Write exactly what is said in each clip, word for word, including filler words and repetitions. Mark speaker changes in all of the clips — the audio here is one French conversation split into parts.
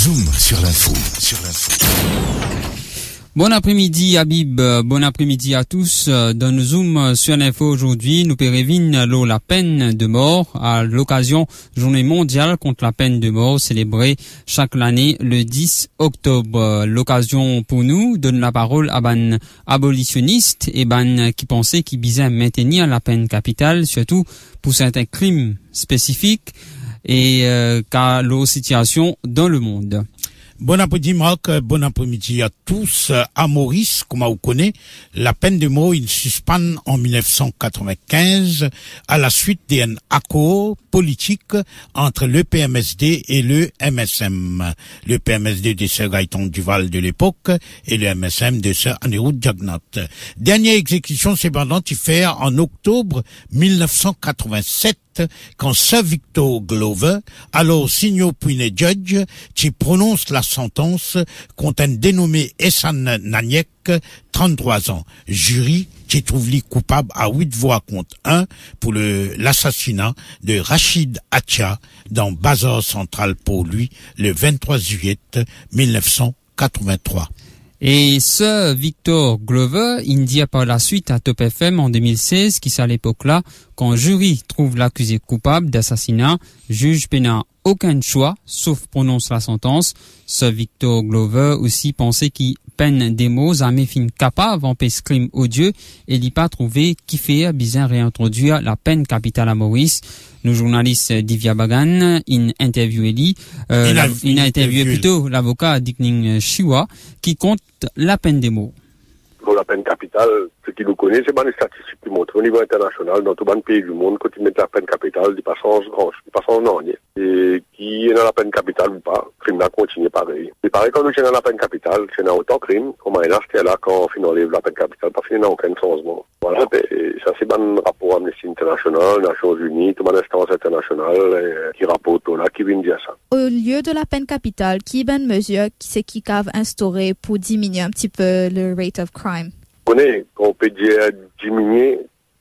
Speaker 1: Zoom sur l'info. Sur l'info.
Speaker 2: Bon après-midi Habib, bon après-midi à tous. Dans le Zoom sur l'info aujourd'hui, nous pérévine la peine de mort à l'occasion Journée mondiale contre la peine de mort célébrée chaque année le dix octobre. L'occasion pour nous donne la parole à ban abolitionnistes et ban qui pensaient qu'ils bisaient maintenir la peine capitale, surtout pour certains crimes spécifiques et euh, car leur situation dans le monde.
Speaker 3: Bon après-midi Marc, bon après-midi à tous. À Maurice, comme vous connaissez, la peine de mort il suspend en mille neuf cent quatre-vingt-quinze à la suite d'un accord politique entre le P M S D et le M S M. Le P M S D de Sir Gaëtan Duval de l'époque et le M S M de Sir Anirudh Jagnnath. Dernière exécution cependant il fait en octobre mille neuf cent quatre-vingt-sept quand Sir Victor Glover, alors senior Puine Judge, qui prononce la sentence contre un dénommé Ehsan Naniek, trente-trois ans. Jury qui trouve lui coupable à huit voix contre un pour le, l'assassinat de Rachid Atia dans Bazar Central pour lui le vingt-trois juillet mille neuf cent quatre-vingt-trois.
Speaker 2: Et ce Victor Glover, il dit par la suite à Top F M en deux mille seize, qui c'est à l'époque-là, quand jury trouve l'accusé coupable d'assassinat, juge n'a aucun choix, sauf prononce la sentence. Ce Victor Glover aussi pensait qu'il peine des mots, jamais fin capable en ce crime odieux, et il n'a pas trouvé qui fait bien réintroduire la peine capitale à Maurice. Nos journalistes Divya Bagan, in interviewé lui, euh, il a, il a interviewé plutôt l'avocat Dickning Chiwa, qui compte la peine des mots.
Speaker 4: Pour la peine capitale, ce qui nous connaît, c'est pas les statistiques qui montrent au niveau international, dans tout le pays du monde, quand ils mettent la peine capitale, ils passent en grand, ils passent en ornier. Et qui est dans la peine capitale ou pas, le crime là continue pareil. Et pareil, quand nous sommes dans la peine capitale, c'est dans autant de crimes, comme à c'était là quand on enlève la peine capitale, parce qu'il n'y a aucun changement. Voilà, et ça c'est un rapport Amnesty International, Nations Unies, toute une instance internationale, qui rapporte là, qui vient dire ça.
Speaker 5: Au lieu de la peine capitale, qui est une mesure qui c'est qui cave instaurée pour diminuer un petit peu le rate of crime?
Speaker 4: On connaît, on peut dire diminuer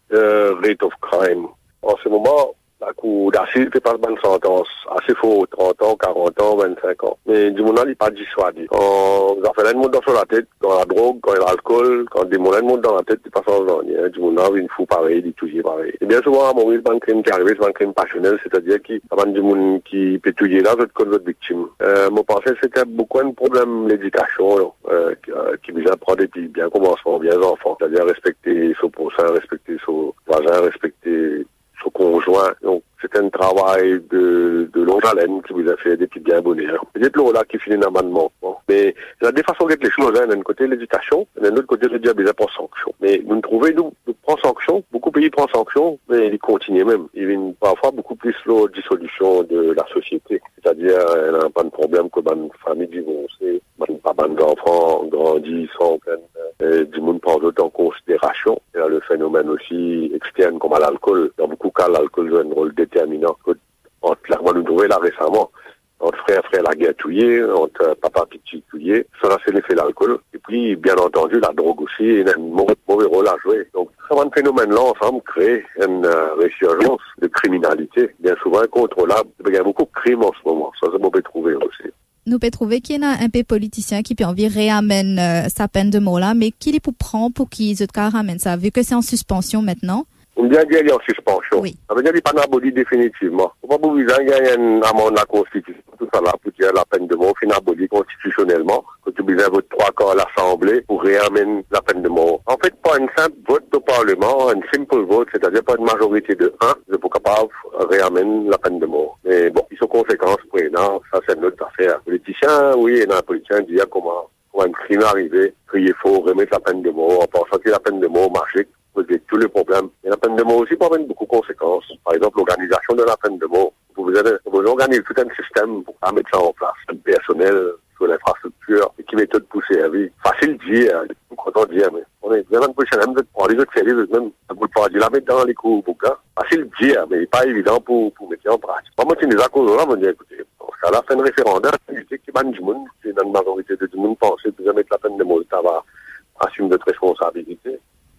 Speaker 4: le rate of crime. En ce moment, la cour d'assises fait pas de bonne sentence. Assez faux, trente ans, quarante ans, vingt-cinq ans. Mais du monde là, il n'est pas dissuadé. Quand ça fait un monde dans la tête, quand la drogue, quand l'alcool, quand des monde montent dans la tête, il passe en journée. Du monde là, il faut pareil, il touille pareil. Et bien souvent, à Maurice, c'est un crime qui arrive, c'est un crime passionnel, c'est-à-dire qu'il y a du monde qui peut touiller là, d'autres cause d'autres victimes. Euh, moi, je pensais que c'était beaucoup un problème l'éducation, euh, qui, euh, qui vient prendre des petits bien commencement, bien enfants. C'est-à-dire respecter son prochain, respecter son voisin, respecter son conjoint. Donc, c'est un travail de, de longue haleine qui vous a fait des petits biens bonheurs. Peut-être là qui finit l'amendement. Bon. Mais, il y a des façons de les choses, hein. D'un côté, l'éducation, d'un autre côté, le diable, il prend sanction. Mais, nous nous trouvons, nous, nous prend sanction, beaucoup de pays prennent sanction, mais ils continuent même. Il y a une, parfois beaucoup plus la dissolution de la société. C'est-à-dire, elle n'a pas de problème que une famille divorcée, pas d'enfants grandissent en pleine, euh, du monde prend d'autres en considération. Il y a le phénomène aussi externe comme à l'alcool. Dans beaucoup de cas, l'alcool joue un rôle déterminant. Entre, clairement, nous trouvons là récemment, entre frère, frère, la guerre touillée, entre papa, petit touillé. Ça, c'est l'effet de l'alcool. Et puis, bien entendu, la drogue aussi, il a un mauvais, mauvais rôle à jouer. Donc, ça va un phénomène-là, ensemble, créer une euh, résurgence de criminalité, bien souvent incontrôlable. Il y a beaucoup de crimes en ce moment. Ça, c'est mauvais trouvé aussi.
Speaker 5: Nous peut trouver qu'il y a un peu politicien qui peut envie réamène euh, sa peine de mort là, mais qui les pour prendre pour qu'ils ramènent ça, vu que c'est en suspension maintenant?
Speaker 4: On bien dire qu'il est en suspension.
Speaker 5: Oui.
Speaker 4: Ça veut dire qu'il n'est pas aboli définitivement. On va pas vous dire qu'il y a une amende de la Constitution, tout ça là, pour dire la peine de mort, fin aboli constitutionnellement, que tu besoin votre trois quarts à l'Assemblée pour réamener la peine de mort. En fait, pas une simple vote au Parlement, un simple vote, c'est-à-dire pas une majorité de un, de pour capable de réamener la peine de mort. Mais bon, ils sont conséquences pour non, ça c'est notre affaire. Les politiciens, oui, il y a un politicien qui dit comment, comment un crime arrivé, qu'il faut remettre la peine de mort, en pensant que la peine de mort marche. Poser tous les problèmes. Et la peine de mort aussi peut avoir beaucoup de conséquences. Par exemple, l'organisation de la peine de mort. Vous pouvez, vous organiser tout un système pour mettre ça en place. Le personnel, sur l'infrastructure, et qui méthode pour servir. Facile de dire, content de dire, mais on est vraiment pour prendre les autres services, même, vous pouvez la mettre dans les cours bouquins. Facile de dire, mais pas évident pour, pour mettre en pratique. Moi, moi, des accords là, on dit, écoutez, à la fin de référendum, c'est qui ban du monde, c'est dans la majorité de tout le monde penser que mettre la peine de mort, ça va assumer notre responsabilité.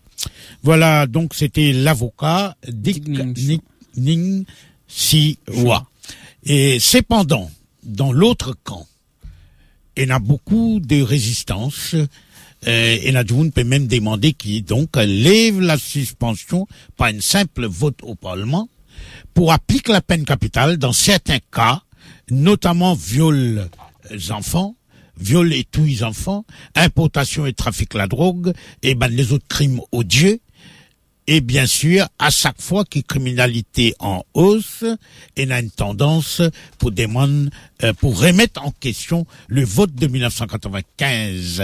Speaker 3: Voilà, donc c'était l'avocat Dick Ning Siwa. Et cependant, dans l'autre camp, il y a beaucoup de résistance. Euh, et Nadjoun peut même demander qui donc lève la suspension par un simple vote au Parlement pour appliquer la peine capitale dans certains cas, notamment viol enfants, viol et tous enfants, importation et trafic de la drogue, et ben les autres crimes odieux. Et bien sûr, à chaque fois qu'il y a criminalité en hausse, il y a une tendance pour demander, euh, pour remettre en question le vote de dix-neuf cent quatre-vingt-quinze.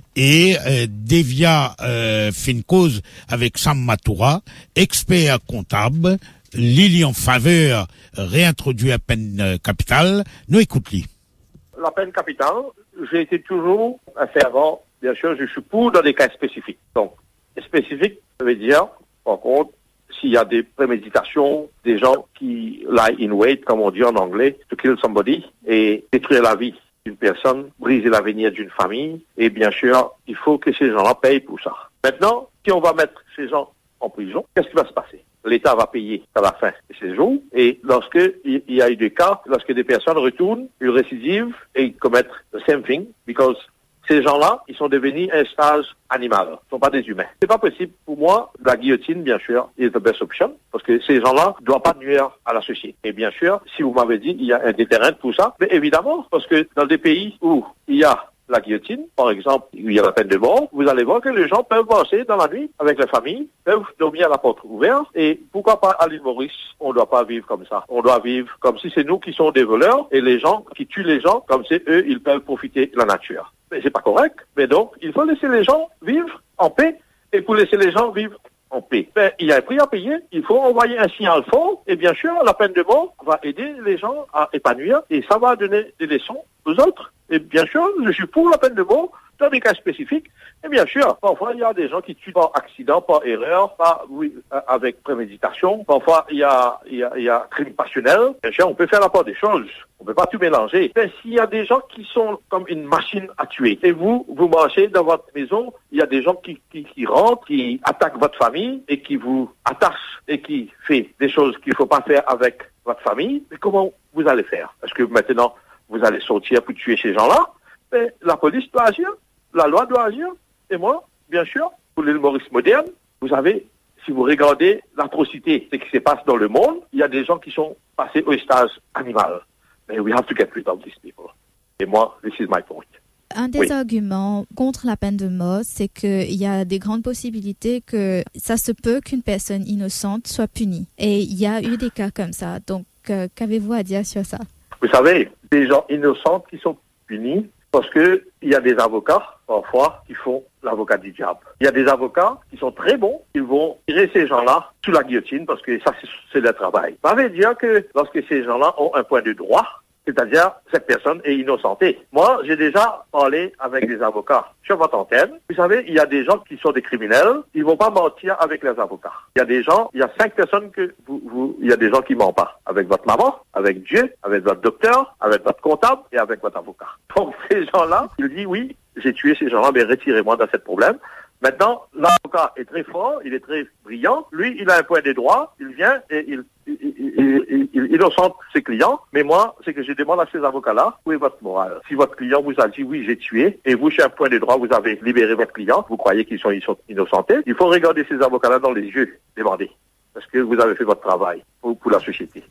Speaker 3: Et euh, Devia euh, fait une cause avec Sam Matoura, expert comptable, Lily en faveur, réintroduit la peine euh, capitale. Nous écoutons-les.
Speaker 6: La peine capitale, j'ai été toujours un fervent, bien sûr, je suis pour dans des cas spécifiques. Donc, spécifique, ça veut dire, par contre, s'il y a des préméditations, des gens qui lie in wait, comme on dit en anglais, to kill somebody, et détruire la vie d'une personne, briser l'avenir d'une famille, et bien sûr, il faut que ces gens-là payent pour ça. Maintenant, si on va mettre ces gens en prison, qu'est-ce qui va se passer? L'État va payer à la fin de ces jours, et lorsque il y a eu des cas, lorsque des personnes retournent, ils récidivent et commettent the same thing, because ces gens-là, ils sont devenus un stage animal. Ils ne sont pas des humains. C'est pas possible. Pour moi, la guillotine, bien sûr, est the best option. Parce que ces gens-là ne doivent pas nuire à la société. Et bien sûr, si vous m'avez dit, il y a un déterrent pour ça. Mais évidemment, parce que dans des pays où il y a la guillotine, par exemple, où il y a la peine de mort, vous allez voir que les gens peuvent passer dans la nuit avec la famille, peuvent dormir à la porte ouverte. Et pourquoi pas à l'île Maurice, on ne doit pas vivre comme ça. On doit vivre comme si c'est nous qui sommes des voleurs et les gens qui tuent les gens, comme c'est eux, ils peuvent profiter de la nature. Mais c'est pas correct. Mais donc, il faut laisser les gens vivre en paix. Et pour laisser les gens vivre en paix, ben, il y a un prix à payer. Il faut envoyer un signal fort. Et bien sûr, la peine de mort va aider les gens à épanouir. Et ça va donner des leçons aux autres. Et bien sûr, je suis pour la peine de mort dans des cas spécifiques. Et bien sûr, parfois, il y a des gens qui tuent par accident, par erreur, par, oui, avec préméditation. Parfois, il y a, il y a, il y a crime passionnel. Bien sûr, on peut faire la part des choses. On peut pas tout mélanger. Mais s'il y a des gens qui sont comme une machine à tuer, et vous, vous marchez dans votre maison, il y a des gens qui, qui, qui rentrent, qui attaquent votre famille, et qui vous attachent, et qui fait des choses qu'il faut pas faire avec votre famille. Mais comment vous allez faire? Est-ce que maintenant, vous allez sortir pour tuer ces gens-là? Mais la police doit agir, la loi doit agir. Et moi, bien sûr, pour l'île Maurice moderne, vous savez, si vous regardez l'atrocité, ce qui se passe dans le monde, il y a des gens qui sont passés au stage animal. Mais we have to get rid of these people. Et moi, this is my point.
Speaker 5: Un des oui. arguments contre la peine de mort, c'est qu'il y a des grandes possibilités que ça se peut qu'une personne innocente soit punie. Et il y a eu des cas comme ça. Donc, euh, qu'avez-vous à dire sur ça?
Speaker 6: Vous savez, des gens innocents qui sont punis parce que il y a des avocats, parfois, qui font l'avocat du diable. Il y a des avocats qui sont très bons, ils vont tirer ces gens-là sous la guillotine parce que ça, c'est, c'est leur travail. Ça veut dire que lorsque ces gens-là ont un point de droit, c'est-à-dire cette personne est innocentée. Moi, j'ai déjà parlé avec des avocats sur votre antenne. Vous savez, il y a des gens qui sont des criminels, ils vont pas mentir avec les avocats. Il y a des gens, il y a cinq personnes que vous, vous, il y a des gens qui mentent pas. Avec votre maman, avec Dieu, avec votre docteur, avec votre comptable et avec votre avocat. Donc, ces gens-là, ils disent oui, j'ai tué ces gens-là, mais retirez-moi de ce problème. Maintenant, l'avocat est très fort, il est très brillant. Lui, il a un point de droit, il vient et il, il, il, il, il, il innocente ses clients. Mais moi, c'est que je demande à ces avocats-là, où est votre morale? Si votre client vous a dit oui, j'ai tué, et vous, chez un point de droit, vous avez libéré votre client, vous croyez qu'ils sont innocentés, il faut regarder ces avocats-là dans les yeux, demander. Parce que vous avez fait votre travail pour, pour la société.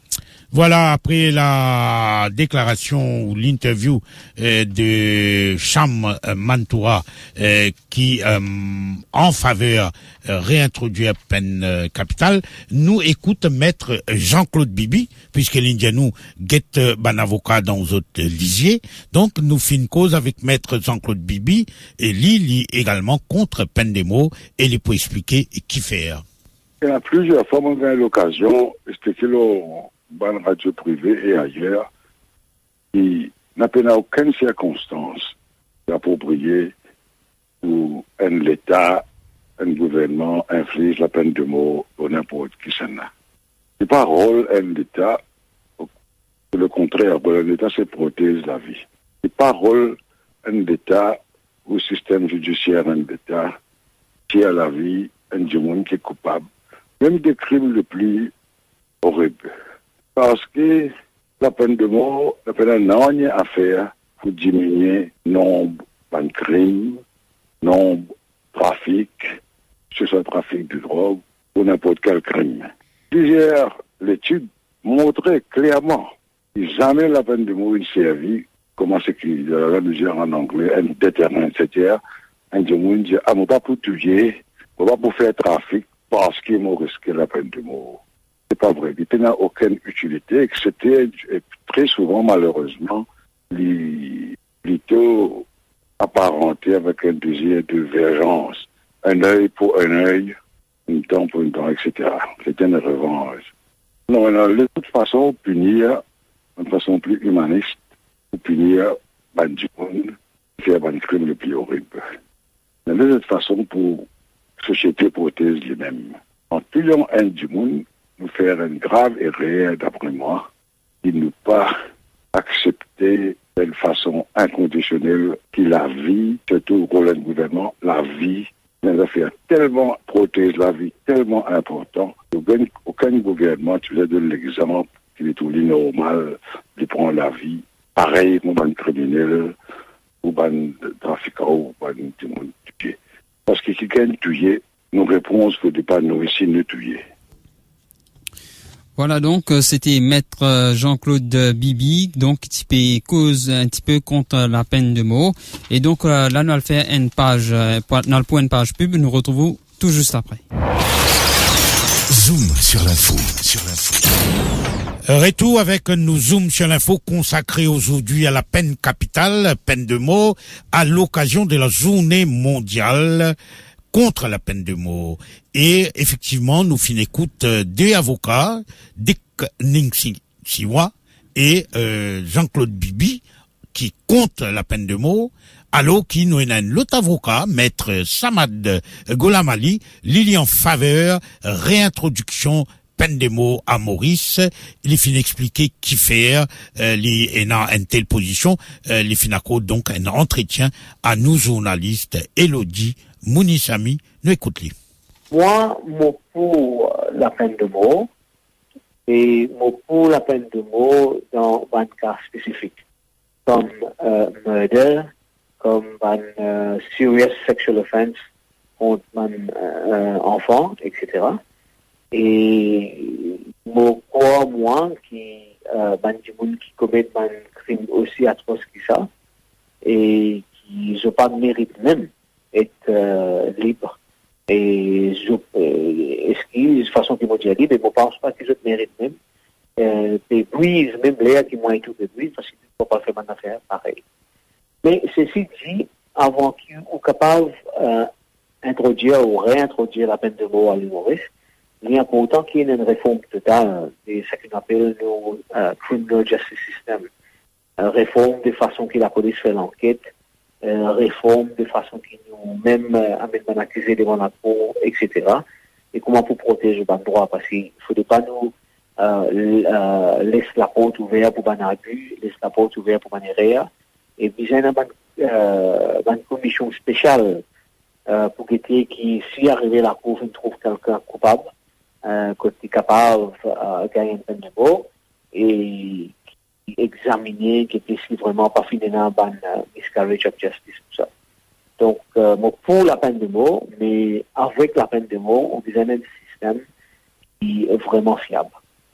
Speaker 3: Voilà, après la déclaration ou l'interview euh, de Sam Matoura euh, qui, euh, en faveur, euh, réintroduit la peine euh, capitale, nous écoute maître Jean-Claude Bibi, puisque l'Indien nous guette ban avocat dans les autres lisiers. Donc, nous faisons une cause avec maître Jean-Claude Bibi et lui, lui également contre peine des mots et lui pour expliquer qui faire.
Speaker 7: Il y a plusieurs fois, on a eu l'occasion d'expliquer le ban radio privé et ailleurs, qui n'a pas dans aucune circonstance appropriée où un État, un gouvernement inflige la peine de mort ou n'importe qui s'en a. C'est pas rôle un État, le contraire, un État se protège la vie. C'est pas rôle un État ou système judiciaire un État qui a la vie un monde qui est coupable, même des crimes les plus horribles. Parce que la peine de mort, la peine n'a rien à faire pour diminuer le nombre de crimes, nombre de trafic, que ce soit le trafic de drogue ou n'importe quel crime. Plusieurs études montraient clairement que jamais la peine de mort ne servit, comment c'est qu'il va dire en anglais, un déterrent, et cetera. Un démon dit, ah, moi pas pour tuer, moi pas pour faire trafic, parce qu'il m'a risqué la peine de mort. C'est pas vrai. Il n'a aucune utilité, et que c'était très souvent, malheureusement, les plutôt apparenté avec un désir de vengeance. Un œil pour un œil, une dent pour une dent, et cetera. C'était une revanche. Non, non, de toute façon, punir, de façon plus humaniste, pour punir du monde, faire un crime le plus horrible. Mais de toute façon, pour la société protège lui-même. En tuant un du monde, nous faire une grave erreur, d'après moi, de ne pas accepter de façon inconditionnelle que la vie, surtout le rôle du gouvernement, la vie, les affaires tellement protège la vie, tellement important. Aucun, aucun gouvernement, tu as donné l'exemple qu'il est tout normal de prendre la vie, pareil comme un criminel, ou un trafiquant, ou un monde tué. Parce que quelqu'un tué, nos réponses ne peuvent pas nous ici nous tuer.
Speaker 2: Voilà, donc c'était maître Jean-Claude Bibi, donc qui cause un petit peu contre la peine de mort. Et donc là, nous allons faire une page, dans le point une page pub, nous retrouvons tout juste après.
Speaker 1: Zoom sur l'info, sur l'info.
Speaker 3: Retour avec nous Zoom sur l'info consacré aujourd'hui à la peine capitale, peine de mort, à l'occasion de la journée mondiale contre la peine de mort. Et effectivement, nous fin écoute euh, deux avocats, Dick Ningsi-Siwa et euh, Jean-Claude Bibi, qui comptent la peine de mort, alors qu'il nous a l'autre avocat, maître Samad Golamali, Lily en faveur, réintroduction peine de mort à Maurice. Il fin expliquer qui faire, euh, les dans une telle position, euh, les fin donc un entretien à nous journalistes Elodie Mounissami, nous écoutons.
Speaker 8: Moi, moi pour la peine de mort, et moi pour la peine de mort dans un cas spécifique, comme euh, murder, comme un euh, serious sexual offense contre un euh, enfant, et cetera. Et moi, pour moi, qui euh, ben, du monde qui commet un crime aussi atroce que ça, et qui n'ont pas de mérite même être euh, libre. Et je, euh, est-ce qu'ils, de façon qu'ils m'ont dit libre, mais je ne pense pas qu'ils méritent même. Euh, des bruits, même l'air qui m'ont été des bruits, parce qu'ils ne peuvent pas faire une affaire pareil. Mais ceci dit, avant qu'ils soient capables d'introduire ou réintroduire la peine de mort à l'humoriste, il est important qu'il y ait une réforme totale de ce qu'on appelle le uh, criminal justice system. Une réforme de façon que la police fait l'enquête, une réforme de façon que nous même euh, amène un accusé devant la cour, et cetera. Et comment pour protéger le droit, parce qu'il ne faudrait pas nous euh, euh, laisser la porte ouverte pour un abus, laisser la porte ouverte pour une erreur. Et puis, il y a une, euh, une commission spéciale euh, pour que qui, si arrivé la cour, on trouve quelqu'un coupable, euh, qui est capable de euh, gagner une peine de mort, et qui examiner, qui est vraiment pas fini dans un miscarriage of justice, tout ça. Donc, euh, pour la peine de mort, mais avec la peine de mort, on besoin d'un système qui est vraiment fiable.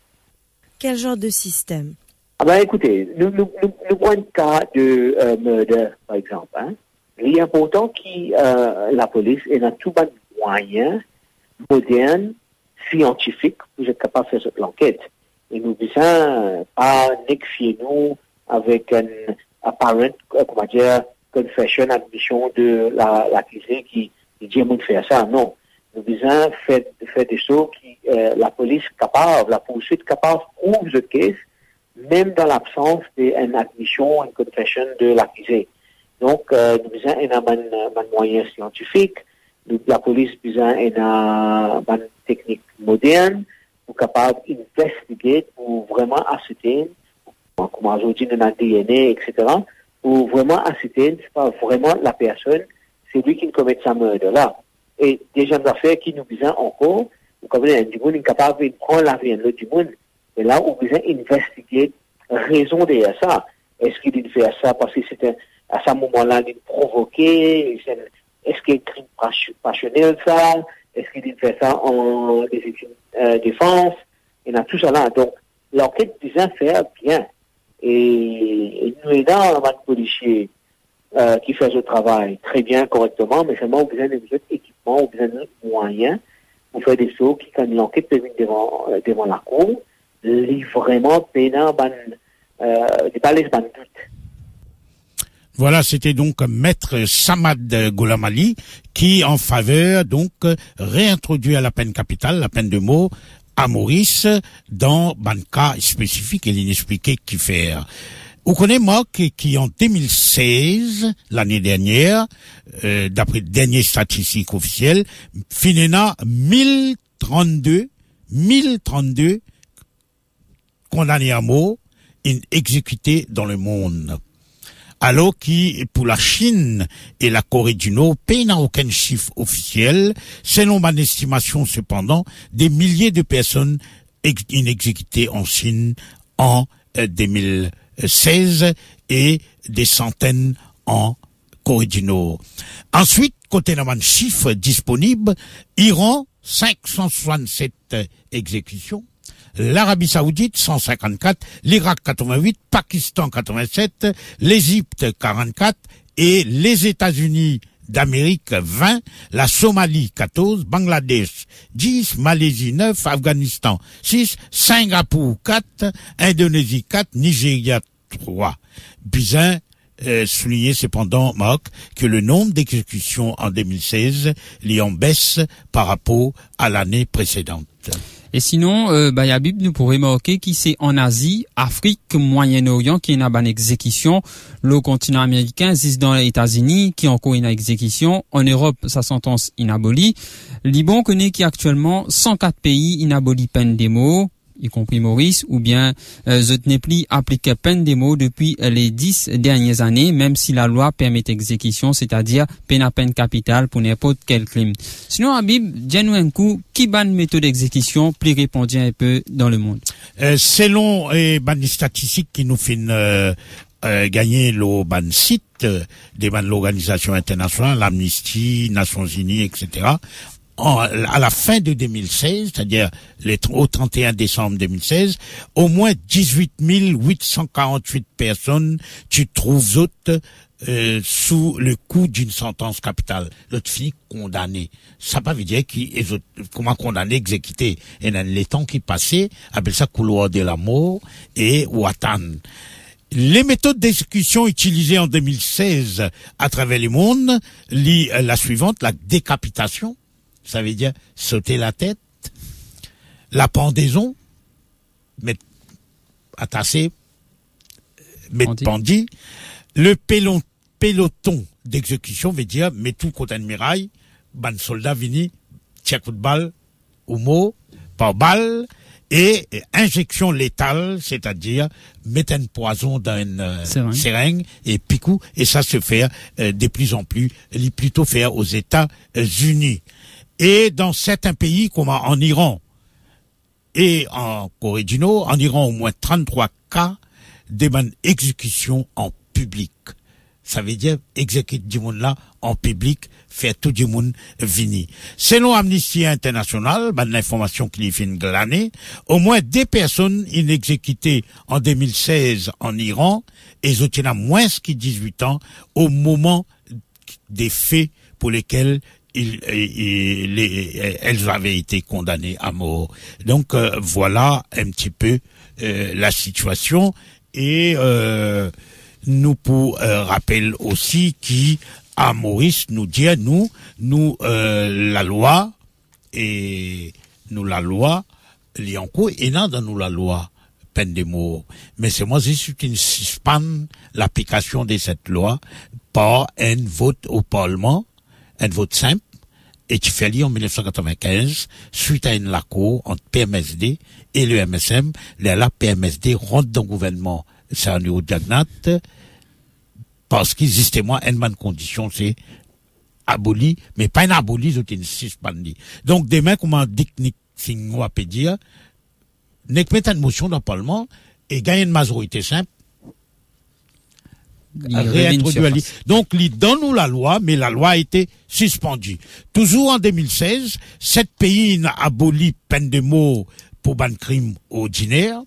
Speaker 9: Quel genre de système?
Speaker 8: Ah ben écoutez, nous, nous, nous, nous prenons le cas de euh, murder, par exemple. Hein. Il est important que euh, la police ait tout un moyen moderne, scientifique, pour être capable de faire cette enquête. Et nous besoin pas négocier nous avec un apparent, euh, comment dire, confession, admission de la, l'accusé qui, qui dit de faire ça. Non. Nous besoin faire, faire des choses qui, euh, la police capable, la poursuite capable, prouve le cas, même dans l'absence d'une admission, une confession de l'accusé. Donc, euh, nous besoin d'un moyen scientifique, nous, la police besoin d'une technique moderne, pour capable d'investiguer, pour vraiment ascertainer, comme aujourd'hui, nous avons D N A, et cetera, pour vraiment ascertainer, c'est pas vraiment la personne, c'est lui qui commet sa meurtre là. Et des gens d'affaires qui nous besoin encore, comme du monde incapable de prendre la vie de l'autre du monde, et là, on besoin d'investiguer raison derrière ça. Est-ce qu'il fait ça parce que c'était à ce moment-là il provoqué? Est-ce qu'il y a un crime passionnel ça? Est-ce qu'il fait ça en euh, défense? Il y a tout ça là. Donc l'enquête disait faire bien. Et, et nous aidons un policier euh, qui fait ce travail très bien, correctement, mais seulement besoin de équipements, besoin de moyens pour faire des sauts qui, quand l'enquête termine devant, euh, devant la cour, est vraiment pénal, ban, euh, des balaises ban doute.
Speaker 3: Voilà, c'était donc Maître Samad Goulamali qui, en faveur, donc, réintroduit à la peine capitale, la peine de mort, à Maurice, dans un cas spécifique et l'inexpliqué qui fait. Vous connaissez moi qui, qui en deux mille seize, l'année dernière, euh, d'après les dernières statistiques officielles, Finena mille trente-deux, mille trente-deux condamnés à mort et exécutés dans le monde. Alors qui, pour la Chine et la Corée du Nord, pays n'a aucun chiffre officiel. Selon mon estimation, cependant, des milliers de personnes ex- exécutées en Chine en euh, deux mille seize et des centaines en Corée du Nord. Ensuite, côté d'un chiffre disponible, Iran, cinq cent soixante-sept exécutions. L'Arabie Saoudite, cent cinquante-quatre, l'Irak, quatre-vingt-huit, Pakistan, quatre-vingt-sept, l'Égypte, quarante-quatre, et les États-Unis d'Amérique, vingt, la Somalie, quatorze, Bangladesh, dix, Malaisie, neuf, Afghanistan, six, Singapour, quatre, Indonésie, quatre, Nigeria, trois. Bizin, euh, souligner cependant, Marc, que le nombre d'exécutions en deux mille seize est en baisse par rapport à l'année précédente.
Speaker 2: Et sinon, euh, bah, Yabib nous pourrait marquer qui c'est en Asie, Afrique, Moyen-Orient qui est une exécution, le continent américain, existe dans les États-Unis qui est encore une exécution, en Europe sa sentence inabolie, Liban connaît qui actuellement cent quatre pays inabolie peine des mots, y compris Maurice, ou bien euh, Zotnepli applique peine des mots depuis les dix dernières années, même si la loi permet exécution, c'est-à-dire peine à peine capitale pour n'importe quel crime. Sinon, Habib, dis-nous un coup, qui ban méthode d'exécution plus répandue un peu dans le monde?
Speaker 3: Euh, selon eh, ban statistiques qui nous font euh, euh, gagner le ban site euh, des ban l'organisation internationale, l'Amnesty, Nations Unies, et cetera, En, à la fin de deux mille seize, c'est-à-dire les, au trente et un décembre deux mille seize, au moins dix-huit mille huit cent quarante-huit personnes, tu trouves autres, euh, sous le coup d'une sentence capitale. L'autre fini condamné. Ça pas veut dire qu'ils, comment condamné, exécuté. Et dans les temps qui passaient, appelle ça couloir de la mort et Watan. Les méthodes d'exécution utilisées en deux mille seize à travers le monde, lit la suivante, la décapitation. Ça veut dire sauter la tête, la pendaison, mettre attaché, mettre pendu, le pelon, peloton d'exécution veut dire mettre tout contre une muraille, ban soldat vini, tia coup de balle, ou mot, par balle, et injection létale, c'est-à-dire mettre un poison dans une euh, seringue. seringue et picou, et ça se fait euh, de plus en plus, il plutôt faire aux États-Unis. Et dans certains pays, comme en Iran et en Corée du Nord, en Iran, au moins trente-trois cas d'exécution en public. Ça veut dire exécuter du monde là en public, faire tout du monde venir. Selon Amnesty International, ben, l'information qui est fin de l'année, au moins deux personnes exécutées en deux mille seize en Iran, et ils ont moins que dix-huit ans au moment des faits pour lesquels Il, il, les, elles avaient été condamnées à mort. Donc euh, voilà un petit peu euh, la situation, et euh, nous pour euh, rappel aussi qui à Maurice nous dit nous nous euh, la loi et nous la loi lianco et non dans nous la loi peine de mort, mais c'est moi c'est une suspend l'application de cette loi par un vote au Parlement, un vote simple, et qui fait lire en mille neuf cent quatre-vingt-quinze, suite à une laco entre P M S D et le M S M, la P M S D rentre dans le gouvernement, c'est un niveau d'agnat, parce qu'il existait moins une bonne condition, c'est aboli, mais pas une aboli, c'est une suspendu. Donc, demain, comment dit que nous peut dire, n'est que mettre une motion dans le Parlement, et gagner une majorité simple, réintroduit. Donc, il donne nous la loi, mais la loi a été suspendue. Toujours en deux mille seize, sept pays ont aboli peine de mort pour ban crime ordinaire,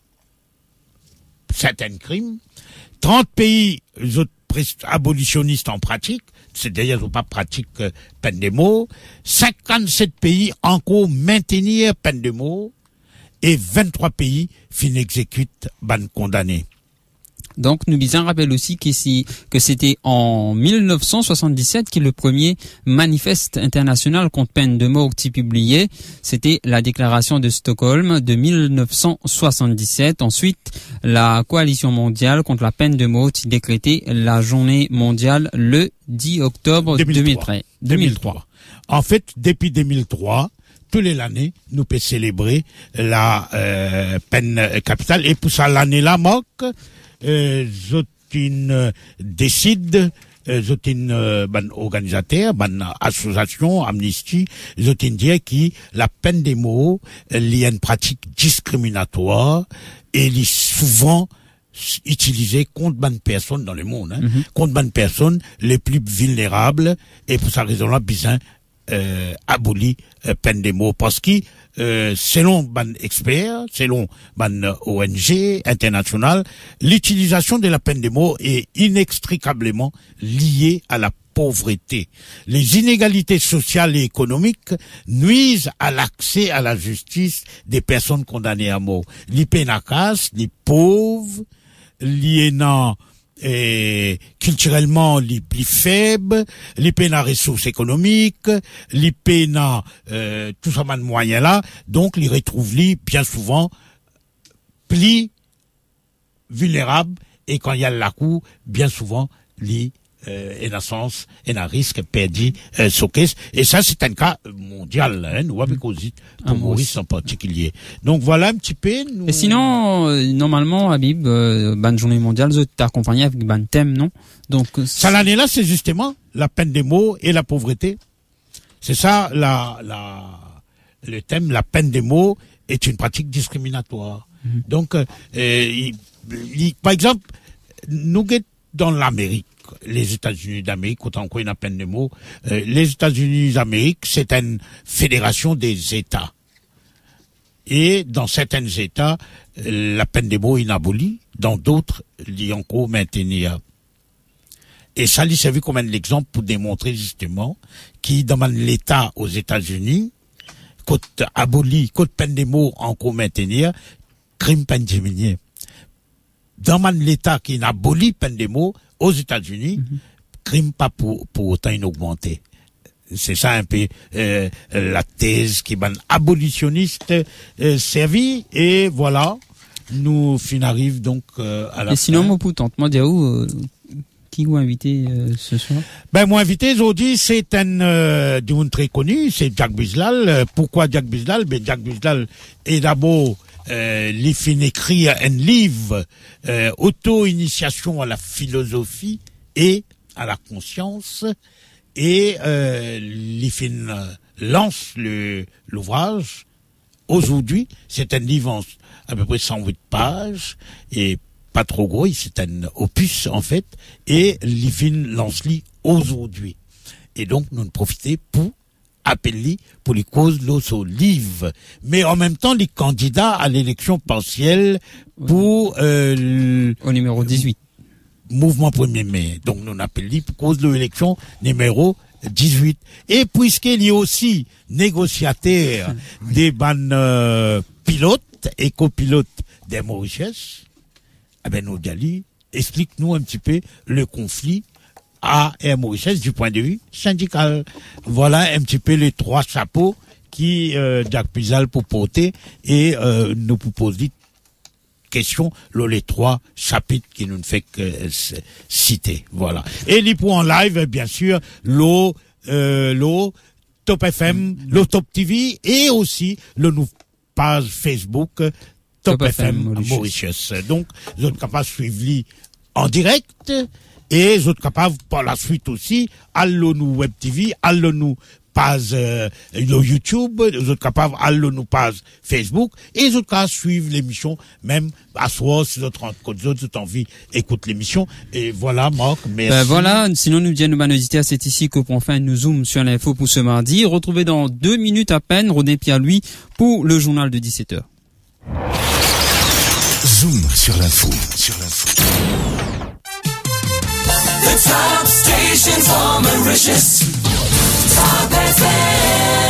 Speaker 3: certains crimes. trente pays, autres abolitionnistes en pratique, c'est-à-dire qu'ils n'ont pas pratique euh, peine de mort. cinquante-sept pays encore maintenir peine de mort et vingt-trois pays fin exécutent ban condamné.
Speaker 2: Donc, nous disons, rappelle aussi qu'ici, que c'était en mille neuf cent soixante-dix-sept que le premier manifeste international contre peine de mort qui publié. C'était la déclaration de Stockholm de mille neuf cent soixante-dix-sept. Ensuite, la coalition mondiale contre la peine de mort qui décrétait la journée mondiale le dix octobre deux mille trois.
Speaker 3: deux mille trois. En fait, depuis deux mille trois, tous les années, nous peut célébrer la euh, peine capitale. Et pour ça, l'année-là, Marc, Euh, Zotin euh, décide, euh, Zotin euh, ban organisateur, ban association, Amnesty, Zotin dit que la peine de mort, il y a une pratique discriminatoire et elle est souvent utilisée contre ban personnes dans le monde, hein, mm-hmm. contre ban personnes les plus vulnérables et pour cette raison-là, besoin euh, abolir euh, peine de mort parce que Euh, selon ban experts, selon ban O N G international, l'utilisation de la peine de mort est inextricablement liée à la pauvreté. Les inégalités sociales et économiques nuisent à l'accès à la justice des personnes condamnées à mort. Les pénakas, les pauvres, les non et culturellement les plus faibles, les peines à ressources économiques, les peines à euh, tout ça de moyens là, donc les retrouvent les bien souvent plus vulnérables et quand il y a la cour, bien souvent les euh, et sens et un risque perdu euh, sur caisse et ça c'est un cas mondial hein, nous avec aussi pour Maurice en particulier. Donc voilà un petit peu nous...
Speaker 2: Et sinon euh, normalement Habib euh, ban journée mondiale vous t'accompagner avec ban thème non donc
Speaker 3: ça l'année là c'est justement la peine de mort et la pauvreté. C'est ça la la le thème la peine de mort est une pratique discriminatoire. Mm-hmm. Donc euh, il, il, par exemple nous dans l'Amérique les États-Unis d'Amérique, autant qu'on a une peine de mort, euh, les États-Unis d'Amérique, c'est une fédération des États. Et dans certains États, euh, la peine de mort est abolie, dans d'autres, il y a encore maintenir. Et ça, il servi comme un exemple pour démontrer justement qu'il demande l'État aux États-Unis, côte abolie, côte peine de mort encore maintenir, crime peine diminuer. Demande l'État qui abolit peine de mort, aux États-Unis, mm-hmm. crime pas pour, pour autant inaugmenté. C'est ça un peu euh, la thèse qui est abolitionniste euh, servie et voilà, nous fin arrive donc euh, à la
Speaker 2: et
Speaker 3: fin.
Speaker 2: Sinon, mon poutant, moi dire où euh, qui vous invité euh, ce soir?
Speaker 3: Ben moi invité aujourd'hui c'est un euh, du monde très connu, c'est Jacques Bislal. Pourquoi Jacques Bislal? Ben Jacques Bislal est d'abord Euh, il fin écrire un livre euh, auto-initiation à la philosophie et à la conscience et euh, il fin euh, lance le l'ouvrage. Aujourd'hui, c'est un livre en à peu près cent huit pages et pas trop gros, c'est un opus en fait et il fin lance-li aujourd'hui. Et donc nous en profitons pour appelé pour les causes l'osso livre, mais en même temps les candidats à l'élection partielle pour euh,
Speaker 2: au numéro dix-huit
Speaker 3: mouvement premier mai. Donc nous appelons pour cause de l'élection numéro dix-huit. Et puisqu'il y a aussi négociateur des ban euh, pilotes et copilotes des Mauritius, eh ben nous Dali explique-nous un petit peu le conflit à Air Mauritius du point de vue syndical. Voilà un petit peu les trois chapeaux qui euh, Jacques Bislal pour porter et euh, nous propose des questions les trois chapitres qui nous ne fait que euh, citer. Voilà. Et les points en live bien sûr l'eau euh, l'eau Top F M, l'eau Top T V et aussi le nouveau page Facebook Top, Top F M Mauritius. Mauritius. Donc vous êtes capable de suivre en direct. Et vous êtes capables par la suite aussi, allons-nous Web T V, allons-nous page euh, le YouTube, les autres capables aller nous page Facebook et les autres cas suivre l'émission même à soir si d'autres les autres ont envie écoute l'émission et voilà Marc merci.
Speaker 2: Ben voilà, sinon nous disons nous banosités c'est ici que pour fin nous zoom sur l'info pour ce mardi. Retrouvez dans deux minutes à peine René Pierre lui pour le journal de dix-sept heures.
Speaker 1: Zoom sur l'info, sur l'info.
Speaker 10: The top stations for Mauritius. Top F M.